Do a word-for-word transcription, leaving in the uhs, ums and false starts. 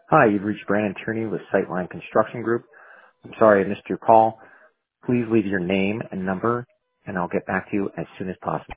Hi, you've reached Brandon Tierney with Sightline Construction Group. I'm sorry I missed your call. Please leave your name and number, and I'll get back to you as soon as possible.